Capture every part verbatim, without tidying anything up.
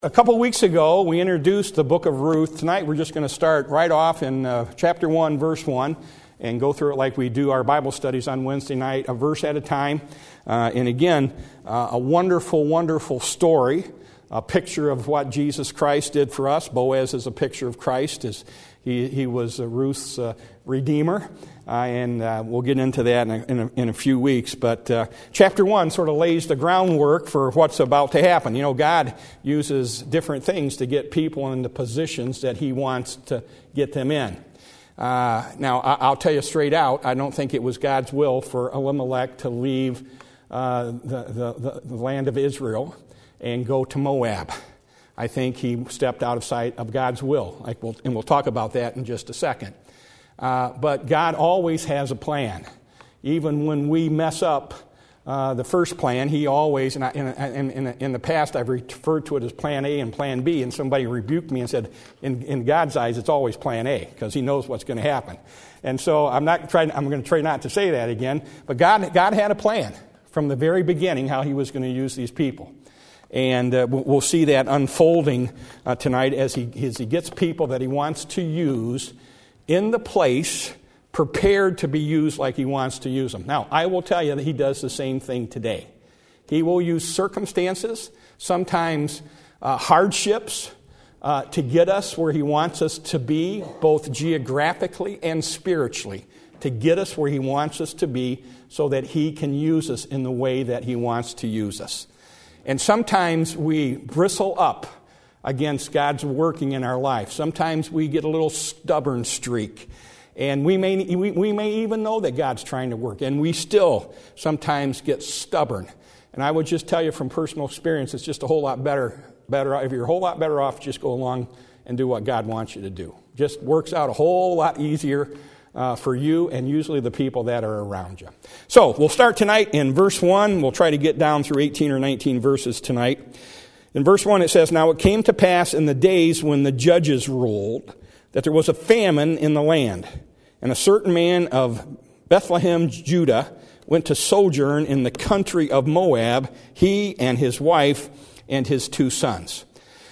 A couple weeks ago, we introduced the book of Ruth. Tonight, we're just going to start right off in uh, chapter one, verse one, and go through it like we do our Bible studies on Wednesday night, a verse at a time. Uh, and again, uh, a wonderful, wonderful story, a picture of what Jesus Christ did for us. Boaz is a picture of Christ. As he, he was uh, Ruth's uh, redeemer. Uh, and uh, we'll get into that in a, in a, in a few weeks. But uh, chapter one sort of lays the groundwork for what's about to happen. You know, God uses different things to get people into positions that He wants to get them in. Uh, now, I, I'll tell you straight out, I don't think it was God's will for Elimelech to leave uh, the, the, the land of Israel and go to Moab. I think he stepped out of sight of God's will. Like we'll, and we'll talk about that in just a second. Uh, but God always has a plan. Even when we mess up uh, the first plan, He always, and I, in, in, in the past I've referred to it as plan A and plan B, and somebody rebuked me and said, in, in God's eyes it's always plan A, because He knows what's going to happen. And so I'm not trying, I'm going to try not to say that again, but God, God had a plan from the very beginning how He was going to use these people. And uh, we'll see that unfolding uh, tonight as he, as he gets people that He wants to use in the place, prepared to be used like He wants to use them. Now, I will tell you that He does the same thing today. He will use circumstances, sometimes uh, hardships, uh, to get us where He wants us to be, both geographically and spiritually, to get us where He wants us to be so that He can use us in the way that He wants to use us. And sometimes we bristle up against God's working in our life. Sometimes we get a little stubborn streak. And we may we, we may even know that God's trying to work. And we still sometimes get stubborn. And I would just tell you from personal experience, it's just a whole lot better. better if you're a whole lot better off, just go along and do what God wants you to do. Just works out a whole lot easier uh, for you and usually the people that are around you. So we'll start tonight in verse one. We'll try to get down through eighteen or nineteen verses tonight. In verse one it says, "Now it came to pass in the days when the judges ruled that there was a famine in the land. And a certain man of Bethlehem, Judah, went to sojourn in the country of Moab, he and his wife and his two sons."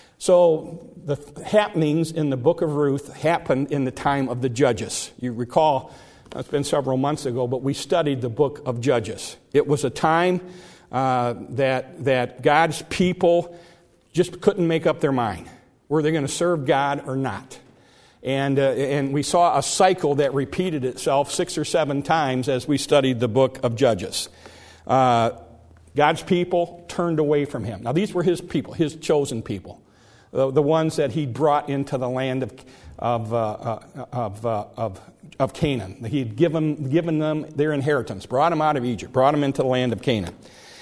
So the happenings in the book of Ruth happened in the time of the judges. You recall, it's been several months ago, but we studied the book of Judges. It was a time uh, that that God's people just couldn't make up their mind. Were they going to serve God or not? And uh, and we saw a cycle that repeated itself six or seven times as we studied the book of Judges. Uh, God's people turned away from Him. Now these were His people, His chosen people, the, the ones that He brought into the land of of uh, uh, of, uh, of of Canaan. He had given given them their inheritance, brought them out of Egypt, brought them into the land of Canaan,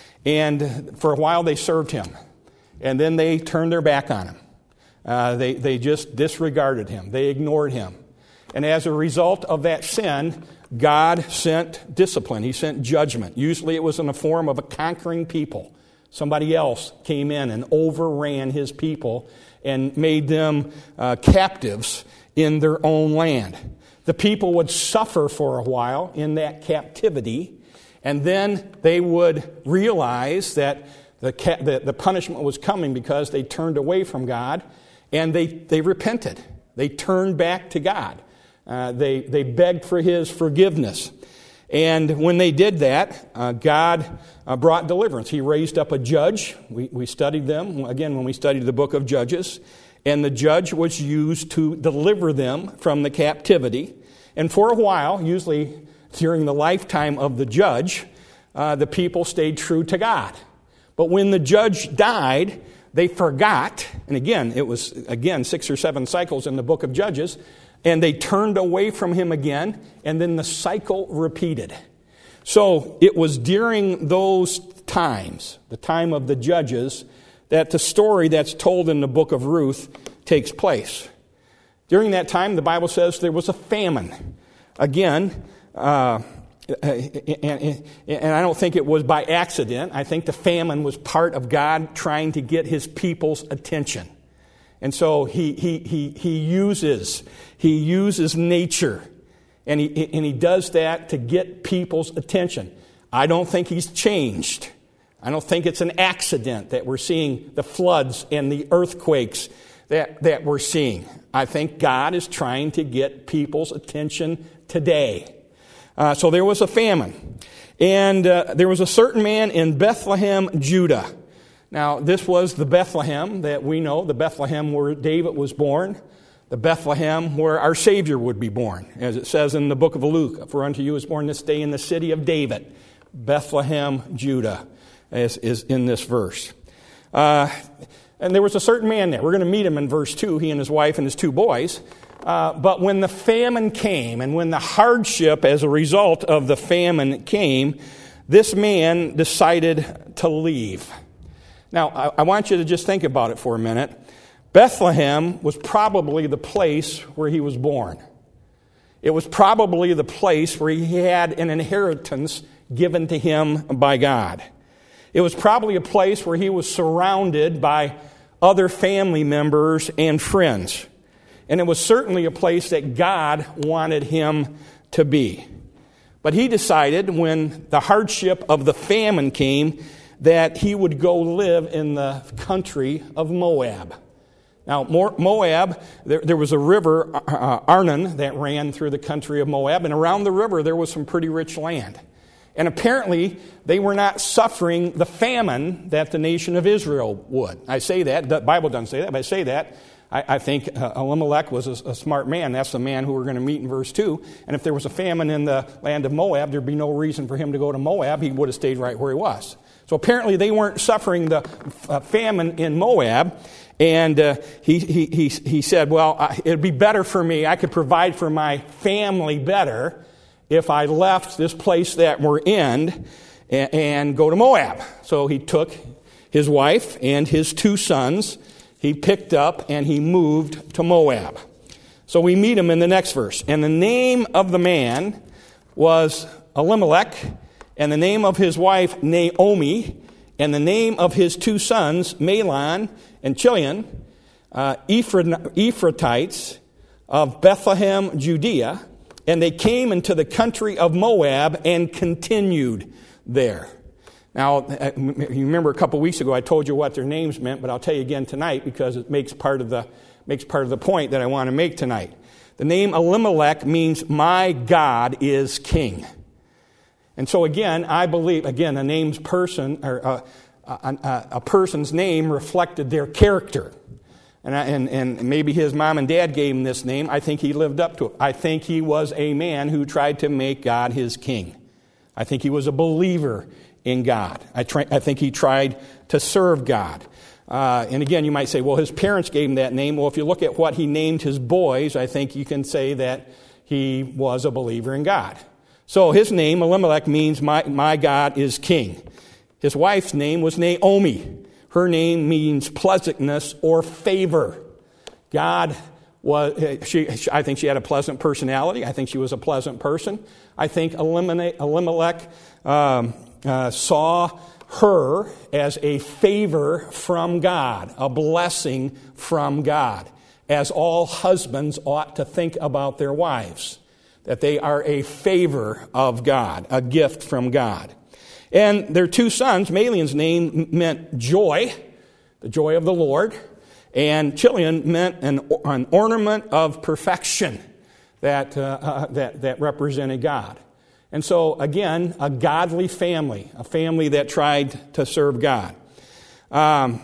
and for a while they served Him. And then they turned their back on Him. Uh, they, they just disregarded Him. They ignored Him. And as a result of that sin, God sent discipline. He sent judgment. Usually it was in the form of a conquering people. Somebody else came in and overran His people and made them uh, captives in their own land. The people would suffer for a while in that captivity, and then they would realize that The, the, the punishment was coming because they turned away from God, and they, they repented. They turned back to God. Uh, they, they begged for His forgiveness. And when they did that, uh, God uh, brought deliverance. He raised up a judge. We, we studied them, again, when we studied the book of Judges. And the judge was used to deliver them from the captivity. And for a while, usually during the lifetime of the judge, uh, the people stayed true to God. But when the judge died, they forgot, and again, it was, again, six or seven cycles in the book of Judges, and they turned away from Him again, and then the cycle repeated. So it was during those times, the time of the judges, that the story that's told in the book of Ruth takes place. During that time, the Bible says there was a famine. Again, uh, And, and, and I don't think it was by accident. I think the famine was part of God trying to get His people's attention. And so he he he he uses he uses nature, and he and he does that to get people's attention. I don't think He's changed. I don't think it's an accident that we're seeing the floods and the earthquakes that, that we're seeing. I think God is trying to get people's attention today. Uh, so there was a famine. And uh, there was a certain man in Bethlehem, Judah. Now, this was the Bethlehem that we know, the Bethlehem where David was born, the Bethlehem where our Savior would be born. As it says in the book of Luke, for unto you is born this day in the city of David. Bethlehem, Judah, is, is in this verse. Uh, and there was a certain man there. We're going to meet him in verse two, he and his wife and his two boys. Uh, but when the famine came, and when the hardship as a result of the famine came, this man decided to leave. Now, I, I want you to just think about it for a minute. Bethlehem was probably the place where he was born. It was probably the place where he had an inheritance given to him by God. It was probably a place where he was surrounded by other family members and friends. And it was certainly a place that God wanted him to be. But he decided when the hardship of the famine came that he would go live in the country of Moab. Now, Moab, there, there was a river, uh, Arnon, that ran through the country of Moab, and around the river there was some pretty rich land. And apparently, they were not suffering the famine that the nation of Israel would. I say that, the Bible doesn't say that, but I say that. I, I think uh, Elimelech was a, a smart man. That's the man who we're going to meet in verse two. And if there was a famine in the land of Moab, there'd be no reason for him to go to Moab. He would have stayed right where he was. So apparently they weren't suffering the uh, famine in Moab. And uh, he, he, he, he said, well, uh, it'd be better for me. I could provide for my family better if I left this place that we're in and, and go to Moab. So he took his wife and his two sons. He picked up and he moved to Moab. So we meet him in the next verse. And the name of the man was Elimelech, and the name of his wife, Naomi, and the name of his two sons, Mahlon and Chilion, uh, Ephrathites of Bethlehem, Judea, and they came into the country of Moab and continued there. Now, you remember a couple weeks ago I told you what their names meant, but I'll tell you again tonight because it makes part of the makes part of the point that I want to make tonight. The name Elimelech means my God is king. And so again, I believe, again, a name's person, or a, a, a person's name reflected their character. And, I, and, and maybe his mom and dad gave him this name. I think he lived up to it. I think he was a man who tried to make God his king. I think he was a believer in God. I, try, I think he tried to serve God. Uh, and again, you might say, well, his parents gave him that name. Well, if you look at what he named his boys, I think you can say that he was a believer in God. So his name, Elimelech, means my, my God is king. His wife's name was Naomi. Her name means pleasantness or favor. God was, she, I think she had a pleasant personality. I think she was a pleasant person. I think Elimelech um, uh, saw her as a favor from God, a blessing from God, as all husbands ought to think about their wives, that they are a favor of God, a gift from God. And their two sons, Mahlon's name meant joy, the joy of the Lord, and Chilion meant an, an ornament of perfection that, uh, uh, that, that represented God. And so, again, a godly family, a family that tried to serve God. Um,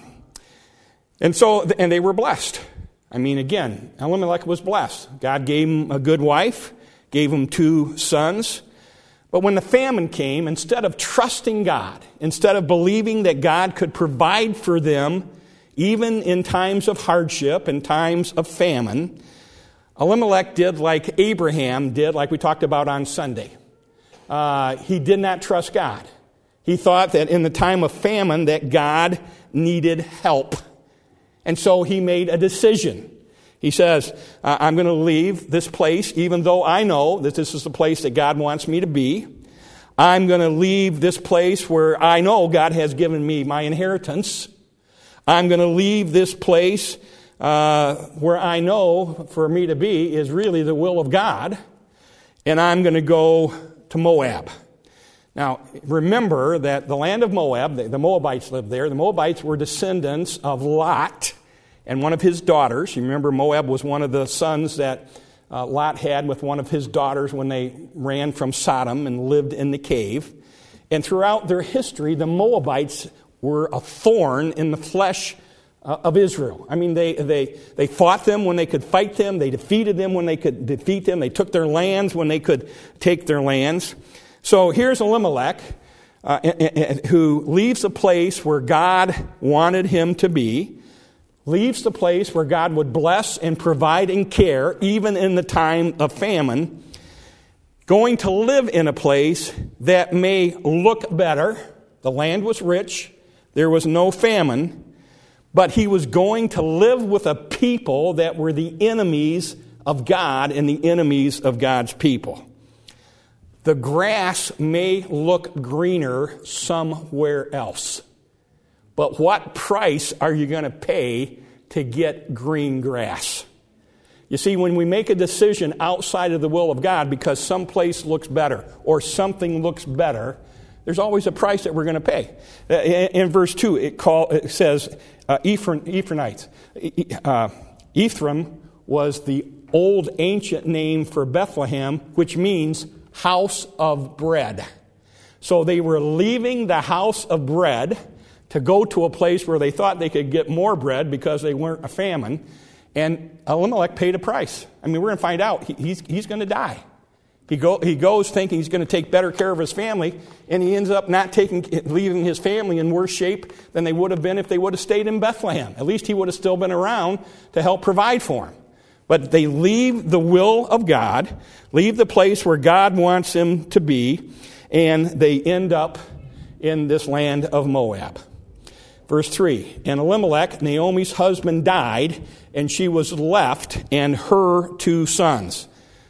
and so, and they were blessed. I mean, again, Elimelech was blessed. God gave him a good wife, gave him two sons. But when the famine came, instead of trusting God, instead of believing that God could provide for them, even in times of hardship and times of famine, Elimelech did like Abraham did, like we talked about on Sunday. Uh, he did not trust God. He thought that in the time of famine that God needed help. And so he made a decision. He says, I'm going to leave this place, even though I know that this is the place that God wants me to be. I'm going to leave this place where I know God has given me my inheritance. I'm going to leave this place uh, where I know for me to be is really the will of God. And I'm going to go to Moab. Now, remember that the land of Moab, the Moabites lived there. The Moabites were descendants of Lot and one of his daughters. You remember Moab was one of the sons that uh, Lot had with one of his daughters when they ran from Sodom and lived in the cave. And throughout their history, the Moabites were a thorn in the flesh uh, of Israel. I mean, they, they, they fought them when they could fight them. They defeated them when they could defeat them. They took their lands when they could take their lands. So here's Elimelech, uh, who leaves a place where God wanted him to be, leaves the place where God would bless and provide and care, even in the time of famine, going to live in a place that may look better. The land was rich. There was no famine. But he was going to live with a people that were the enemies of God and the enemies of God's people. The grass may look greener somewhere else. But what price are you going to pay to get green grass? You see, when we make a decision outside of the will of God because some place looks better or something looks better, there's always a price that we're going to pay. In verse two, it, call, it says, uh, Ephraim, Ephraimites. Uh, Ephraim was the old ancient name for Bethlehem, which means house of bread. So they were leaving the house of bread to go to a place where they thought they could get more bread because they weren't a famine. And Elimelech paid a price. I mean, we're going to find out. He, he's he's going to die. He go he goes thinking he's going to take better care of his family, and he ends up not taking leaving his family in worse shape than they would have been if they would have stayed in Bethlehem. At least he would have still been around to help provide for him. But they leave the will of God, leave the place where God wants them to be, and they end up in this land of Moab. Verse three, and Elimelech, Naomi's husband, died, and she was left and her two sons.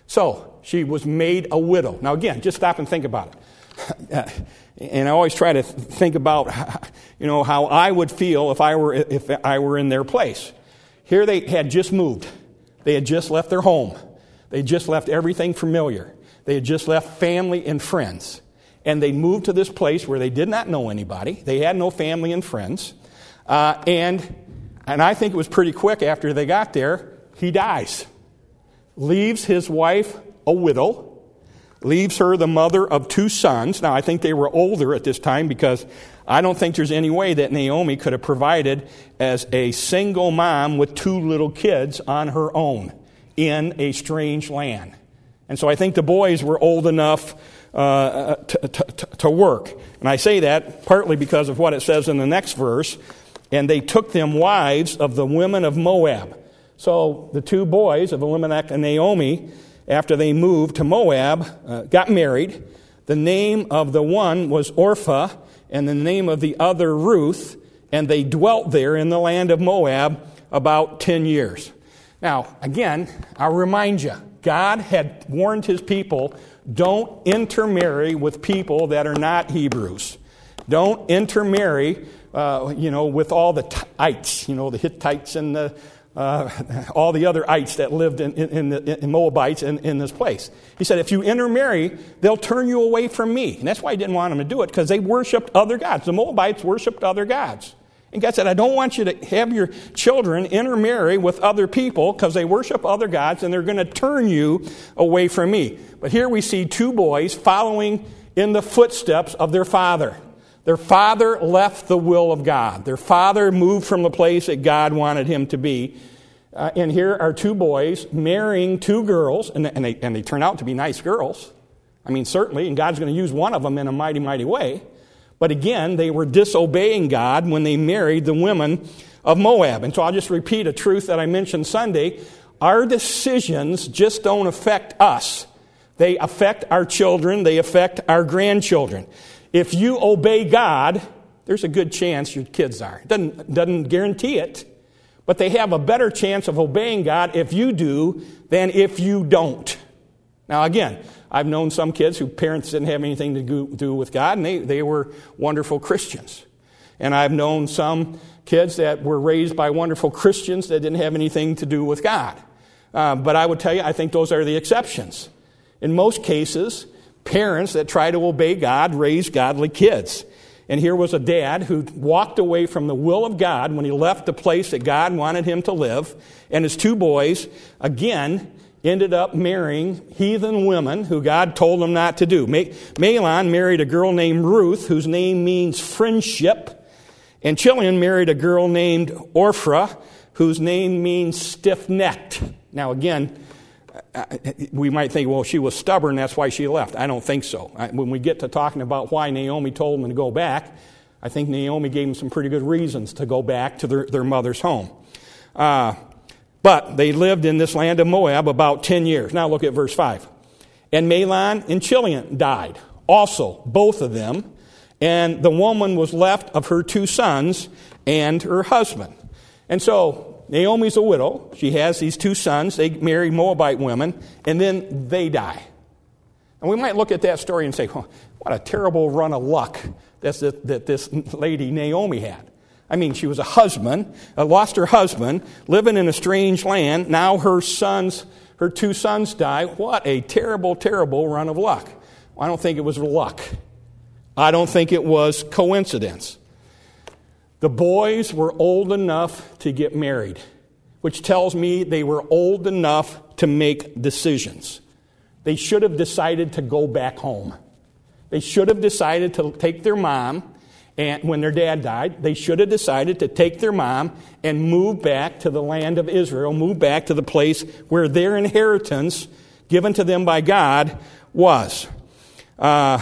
So she was made a widow. Now again, just stop and think about it. And I always try to think about, you know, how I would feel if I were if I were in their place. Here they had just moved. They had just left their home. They had just left everything familiar. They had just left family and friends. And they moved to this place where they did not know anybody. They had no family and friends. Uh, and, and I think it was pretty quick after they got there, he dies. Leaves his wife a widow. Leaves her the mother of two sons. Now, I think they were older at this time because I don't think there's any way that Naomi could have provided as a single mom with two little kids on her own in a strange land. And so I think the boys were old enough uh, to, to, to work. And I say that partly because of what it says in the next verse. And they took them wives of the women of Moab. So the two boys of Elimelech and Naomi, after they moved to Moab, uh, got married. The name of the one was Orpah, and the name of the other Ruth, and they dwelt there in the land of Moab about ten years. Now, again, I'll remind you, God had warned his people, don't intermarry with people that are not Hebrews. Don't intermarry, uh, you know, with all the ites, you know, the Hittites and the Uh, all the other ites that lived in, in, in, the, in Moabites in, in this place. He said, if you intermarry, they'll turn you away from me. And that's why he didn't want them to do it, because they worshipped other gods. The Moabites worshipped other gods. And God said, I don't want you to have your children intermarry with other people because they worship other gods and they're going to turn you away from me. But here we see two boys following in the footsteps of their father. Their father left the will of God. Their father moved from the place that God wanted him to be. Uh, and here are two boys marrying two girls, and, and, they, and they turn out to be nice girls. I mean, certainly, and God's going to use one of them in a mighty, mighty way. But again, they were disobeying God when they married the women of Moab. And so I'll just repeat a truth that I mentioned Sunday. Our decisions just don't affect us. They affect our children. They affect our grandchildren. If you obey God, there's a good chance your kids are. It doesn't, doesn't guarantee it, but they have a better chance of obeying God if you do than if you don't. Now, again, I've known some kids whose parents didn't have anything to do with God, and they, they were wonderful Christians. And I've known some kids that were raised by wonderful Christians that didn't have anything to do with God. Uh, but I would tell you, I think those are the exceptions. In most cases, Parents that try to obey God raise godly kids. And here was a dad who walked away from the will of God when he left the place that God wanted him to live. And his two boys, again, ended up marrying heathen women who God told them not to do. Mahlon married a girl named Ruth, whose name means friendship. And Chilion married a girl named Orpha, whose name means stiff-necked. Now, again, we might think, well, she was stubborn, that's why she left. I don't think so. When we get to talking about why Naomi told them to go back, I think Naomi gave them some pretty good reasons to go back to their, their mother's home. Uh, but they lived in this land of Moab about ten years. Now look at verse five. And Mahlon and Chilion died, also, both of them. And the woman was left of her two sons and her husband. And so Naomi's a widow. She has these two sons. They marry Moabite women, and then they die. And we might look at that story and say, oh, what a terrible run of luck that's that, that this lady Naomi had. I mean, she was a husband, uh, lost her husband, living in a strange land. Now her sons, her two sons die. What a terrible, terrible run of luck. Well, I don't think it was luck. I don't think it was coincidence. The boys were old enough to get married, which tells me they were old enough to make decisions. They should have decided to go back home. They should have decided to take their mom, and when their dad died, they should have decided to take their mom and move back to the land of Israel, move back to the place where their inheritance given to them by God was. Uh,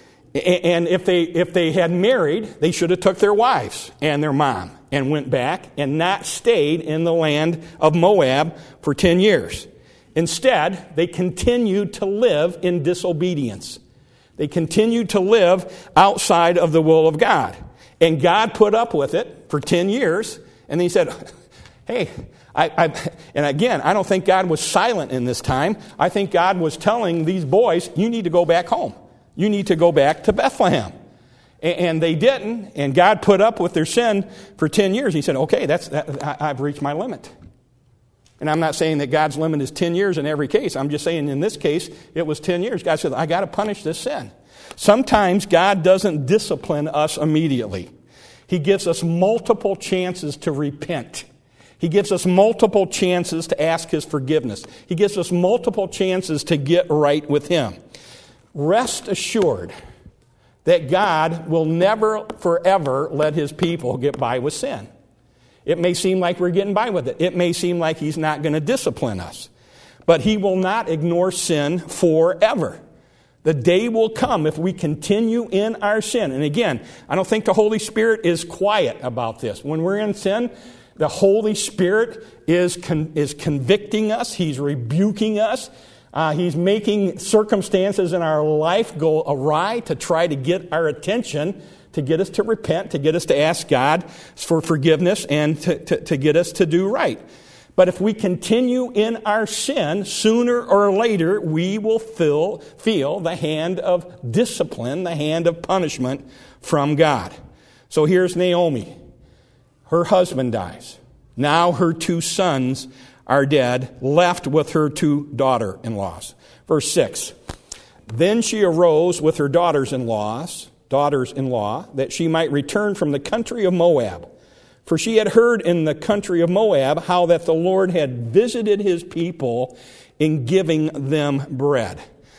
And if they if they had married, they should have took their wives and their mom and went back and not stayed in the land of Moab for ten years. Instead, they continued to live in disobedience. They continued to live outside of the will of God. And God put up with it for ten years. And then he said, hey, I, I, and again, I don't think God was silent in this time. I think God was telling these boys, you need to go back home. You need to go back to Bethlehem. And they didn't, and God put up with their sin for ten years. He said, okay, that's that, I've reached my limit. And I'm not saying that God's limit is ten years in every case. I'm just saying in this case, it was ten years. God said, I got to punish this sin. Sometimes God doesn't discipline us immediately. He gives us multiple chances to repent. He gives us multiple chances to ask His forgiveness. He gives us multiple chances to get right with Him. Rest assured that God will never, forever let His people get by with sin. It may seem like we're getting by with it. It may seem like He's not going to discipline us. But He will not ignore sin forever. The day will come if we continue in our sin. And again, I don't think the Holy Spirit is quiet about this. When we're in sin, the Holy Spirit is con- is convicting us. He's rebuking us. Uh, he's making circumstances in our life go awry to try to get our attention, to get us to repent, to get us to ask God for forgiveness, and to, to, to get us to do right. But if we continue in our sin, sooner or later we will feel, feel the hand of discipline, the hand of punishment from God. So here's Naomi. Her husband dies. Now her two sons are dead, left with her two daughter-in-laws. Verse six. Then she arose with her daughters-in-laws, daughters-in-law, that she might return from the country of Moab. For she had heard in the country of Moab how that the Lord had visited His people in giving them bread.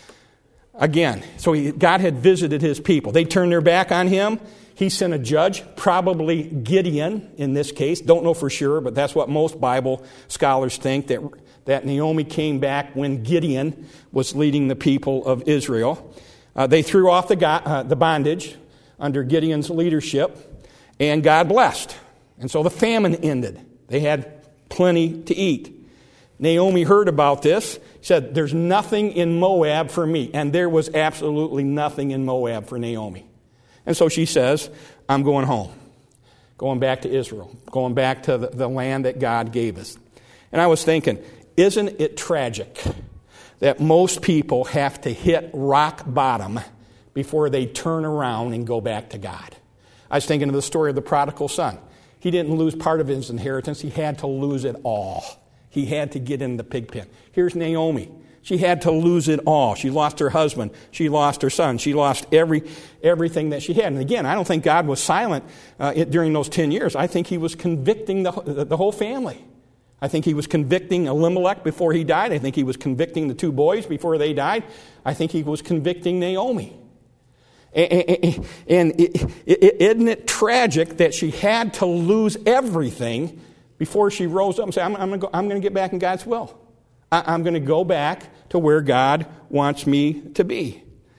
Again, so he, God had visited His people. They turned their back on Him. He sent a judge, probably Gideon in this case. Don't know for sure, but that's what most Bible scholars think, that, that Naomi came back when Gideon was leading the people of Israel. Uh, they threw off the, uh, the bondage under Gideon's leadership, and God blessed. And so the famine ended. They had plenty to eat. Naomi heard about this, said, there's nothing in Moab for me. And there was absolutely nothing in Moab for Naomi. And so she says, I'm going home, going back to Israel, going back to the, the land that God gave us. And I was thinking, isn't it tragic that most people have to hit rock bottom before they turn around and go back to God? I was thinking of the story of the prodigal son. He didn't lose part of his inheritance. He had to lose it all. He had to get in the pig pen. Here's Naomi. She had to lose it all. She lost her husband. She lost her son. She lost every everything that she had. And again, I don't think God was silent uh, it, during those ten years. I think he was convicting the, the whole family. I think he was convicting Elimelech before he died. I think he was convicting the two boys before they died. I think he was convicting Naomi. And, and it, it, isn't it tragic that she had to lose everything before she rose up and said, I'm, I'm going to get back in God's will. I'm going to go back to where God wants me to be.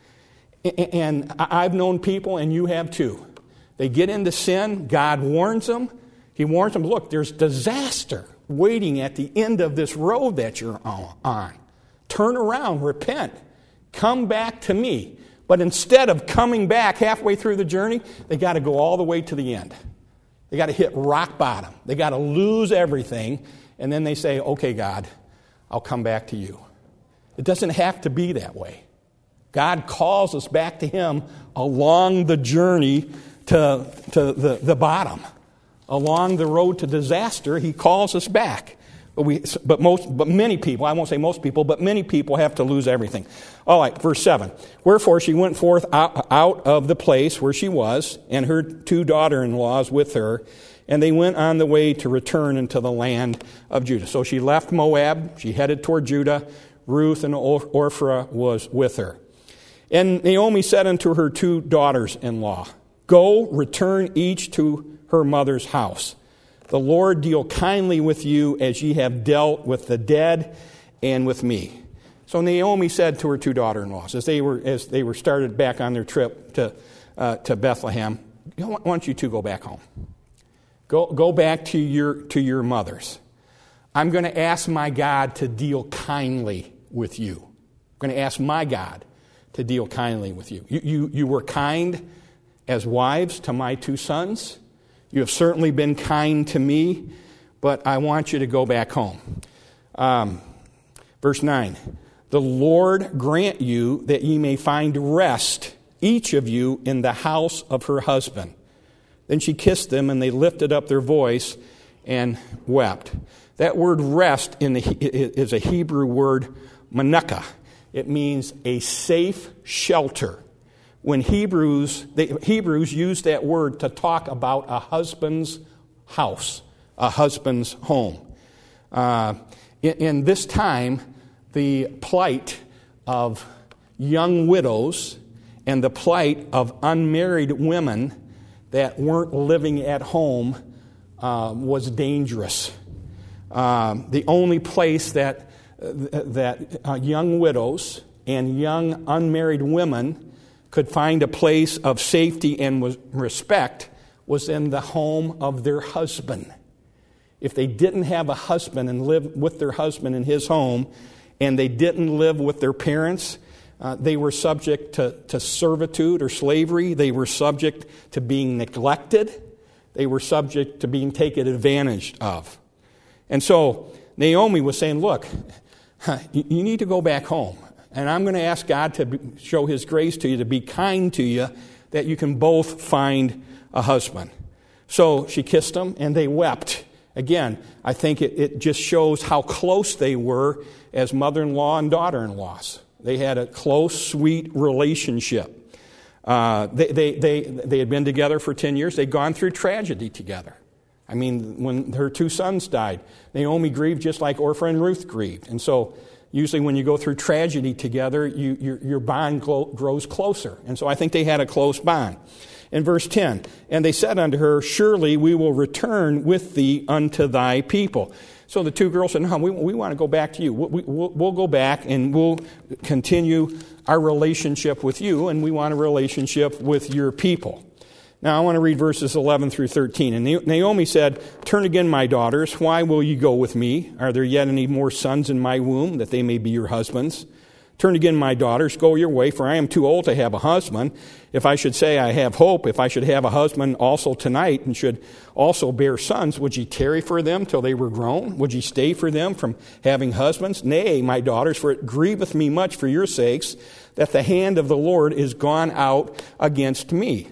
And I've known people, and you have too. They get into sin. God warns them. He warns them, look, there's disaster waiting at the end of this road that you're on. Turn around, repent, come back to me. But instead of coming back halfway through the journey, they got to go all the way to the end. They got to hit rock bottom. They got to lose everything. And then they say, okay, God, I'll come back to you. It doesn't have to be that way. God calls us back to him along the journey to, to the, the bottom. Along the road to disaster, he calls us back. But we, but most, but many people, I won't say most people, but many people have to lose everything. All right, verse seven. Wherefore she went forth out, out of the place where she was, and her two daughter-in-laws with her, and they went on the way to return into the land of Judah. So she left Moab, she headed toward Judah. Ruth and Orpah was with her. And Naomi said unto her two daughters-in-law, Go, return each to her mother's house. The Lord deal kindly with you as ye have dealt with the dead and with me. So Naomi said to her two daughter-in-laws, as they were as they were started back on their trip to uh, to Bethlehem, I want you to go back home. Go go back to your to your mothers. I'm going to ask my God to deal kindly with you. I'm going to ask my God to deal kindly with you. You you, you were kind as wives to my two sons. You have certainly been kind to me, but I want you to go back home. Um, verse nine, the Lord grant you that ye may find rest, each of you, in the house of her husband. Then she kissed them, and they lifted up their voice and wept. That word rest in the, is a Hebrew word, manaka. It means a safe shelter. When Hebrews, the Hebrews used that word to talk about a husband's house, a husband's home. Uh, in, in this time, the plight of young widows and the plight of unmarried women that weren't living at home uh, was dangerous. Uh, the only place that uh, that uh, young widows and young unmarried women could find a place of safety and respect was in the home of their husband. If they didn't have a husband and live with their husband in his home, and they didn't live with their parents, uh, they were subject to, to servitude or slavery. They were subject to being neglected. They were subject to being taken advantage of. And so Naomi was saying, look, you need to go back home. And I'm going to ask God to show his grace to you, to be kind to you, that you can both find a husband. So she kissed him, and they wept. Again, I think it, it just shows how close they were as mother-in-law and daughter-in-laws. They had a close, sweet relationship. Uh, they, they, they, they had been together for ten years. They'd gone through tragedy together. I mean, when her two sons died, Naomi grieved just like Orpah and Ruth grieved. And so usually when you go through tragedy together, you, your, your bond grows closer. And so I think they had a close bond. In verse ten, and they said unto her, Surely we will return with thee unto thy people. So the two girls said, No, we, we want to go back to you. We, we'll, we'll go back and we'll continue our relationship with you, and we want a relationship with your people. Now I want to read verses eleven through thirteen. And Naomi said, Turn again, my daughters, why will ye go with me? Are there yet any more sons in my womb, that they may be your husbands? Turn again, my daughters, go your way, for I am too old to have a husband. If I should say I have hope, if I should have a husband also tonight, and should also bear sons, would ye tarry for them till they were grown? Would ye stay for them from having husbands? Nay, my daughters, for it grieveth me much for your sakes, that the hand of the Lord is gone out against me.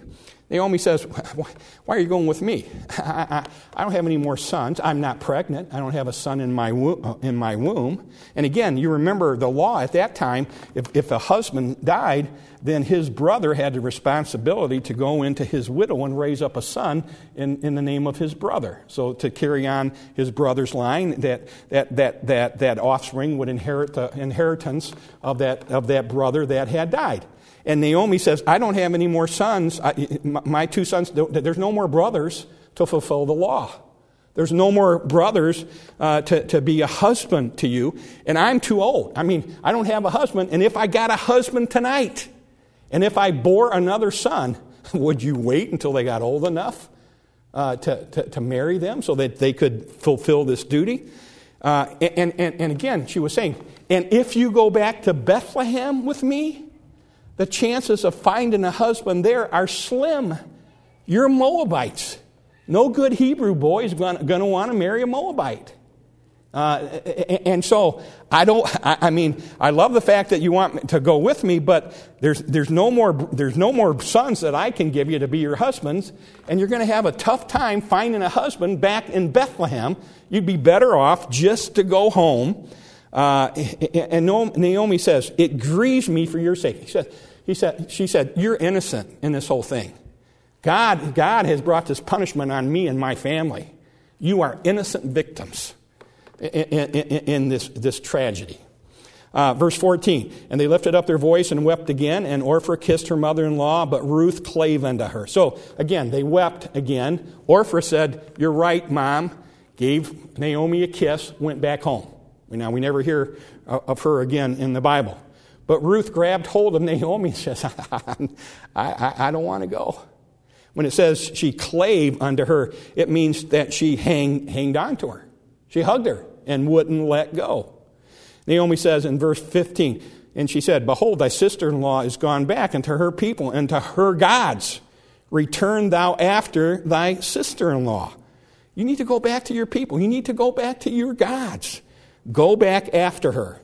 Naomi says, why are you going with me? I, I, I don't have any more sons. I'm not pregnant. I don't have a son in my womb, in my womb. And again, you remember the law at that time, if, if a husband died, then his brother had the responsibility to go into his widow and raise up a son in, in the name of his brother. So to carry on his brother's line, that that that that, that offspring would inherit the inheritance of that of that brother that had died. And Naomi says, I don't have any more sons. I, my two sons, there's no more brothers to fulfill the law. There's no more brothers uh, to, to be a husband to you. And I'm too old. I mean, I don't have a husband. And if I got a husband tonight, and if I bore another son, would you wait until they got old enough uh, to, to, to marry them so that they could fulfill this duty? Uh, and, and, and again, she was saying, and if you go back to Bethlehem with me, the chances of finding a husband there are slim. You're Moabites. No good Hebrew boy is going to want to marry a Moabite. Uh, and so, I don't, I mean, I love the fact that you want to go with me, but there's, there's no more, there's no more sons that I can give you to be your husbands, and you're going to have a tough time finding a husband back in Bethlehem. You'd be better off just to go home. Uh, and Naomi says, it grieves me for your sake. He said, he said, she said, you're innocent in this whole thing. God, God has brought this punishment on me and my family. You are innocent victims in, in, in this, this tragedy. Uh, verse fourteen, and they lifted up their voice and wept again, and Orpah kissed her mother-in-law, but Ruth clave unto her. So, again, they wept again. Orpah said, you're right, Mom, gave Naomi a kiss, went back home. Now, we never hear of her again in the Bible. But Ruth grabbed hold of Naomi and says, I, I, I don't want to go. When it says she clave unto her, it means that she hang, hanged on to her. She hugged her and wouldn't let go. Naomi says in verse fifteen, and she said, behold, thy sister-in-law is gone back into her people and to her gods. Return thou after thy sister-in-law. You need to go back to your people. You need to go back to your gods. Go back after her.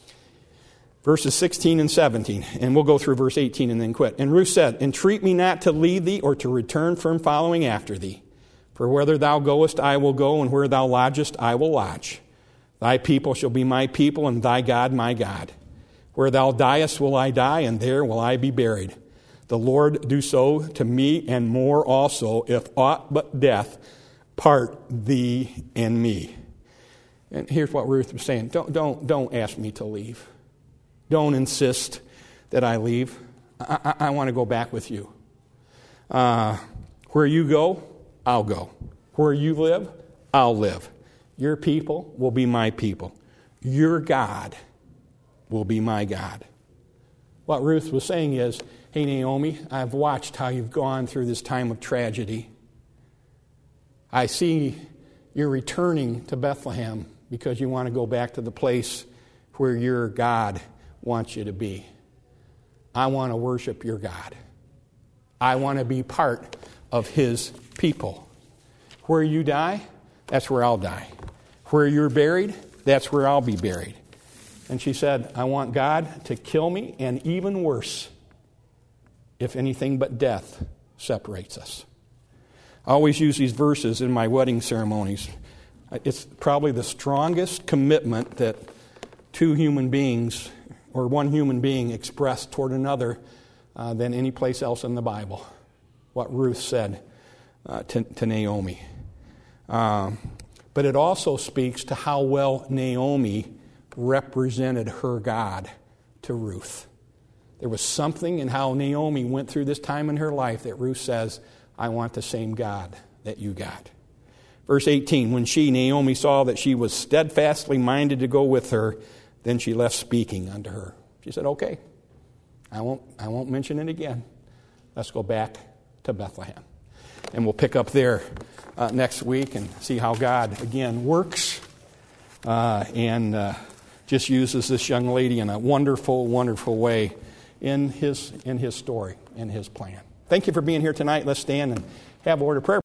Verses sixteen and seventeen, and we'll go through verse eighteen and then quit. And Ruth said, entreat me not to leave thee or to return from following after thee. For whither thou goest, I will go, and where thou lodgest, I will lodge. Thy people shall be my people, and thy God my God. Where thou diest will I die, and there will I be buried. The Lord do so to me, and more also, if aught but death part thee and me. And here's what Ruth was saying. Don't, don't, don't ask me to leave. Don't insist that I leave. I, I, I want to go back with you. Uh, where you go, I'll go. Where you live, I'll live. Your people will be my people. Your God will be my God. What Ruth was saying is, hey, Naomi, I've watched how you've gone through this time of tragedy. I see you're returning to Bethlehem because you want to go back to the place where your God wants you to be. I want to worship your God. I want to be part of his people. Where you die, that's where I'll die. Where you're buried, that's where I'll be buried. And she said, I want God to kill me, and even worse, if anything but death separates us. I always use these verses in my wedding ceremonies. It's probably the strongest commitment that two human beings or one human being expressed toward another uh, than any place else in the Bible. What Ruth said uh, to, to Naomi. Um, but it also speaks to how well Naomi represented her God to Ruth. There was something in how Naomi went through this time in her life that Ruth says, I want the same God that you got. Verse eighteen, when she, Naomi, saw that she was steadfastly minded to go with her, then she left speaking unto her. She said, okay, I won't, I won't mention it again. Let's go back to Bethlehem. And we'll pick up there uh, next week and see how God, again, works uh, and uh, just uses this young lady in a wonderful, wonderful way in his, in his story, in his plan. Thank you for being here tonight. Let's stand and have a word of prayer.